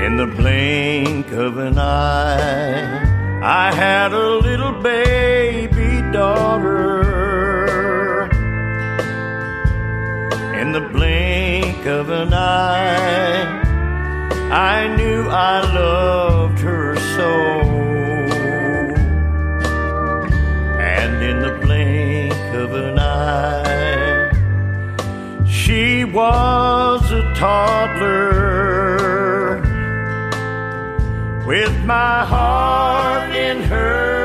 In the blink of an eye, I had a little baby daughter. In the blink of an eye, I knew I loved her so. And in the blink of an eye, she was a toddler, with my heart in her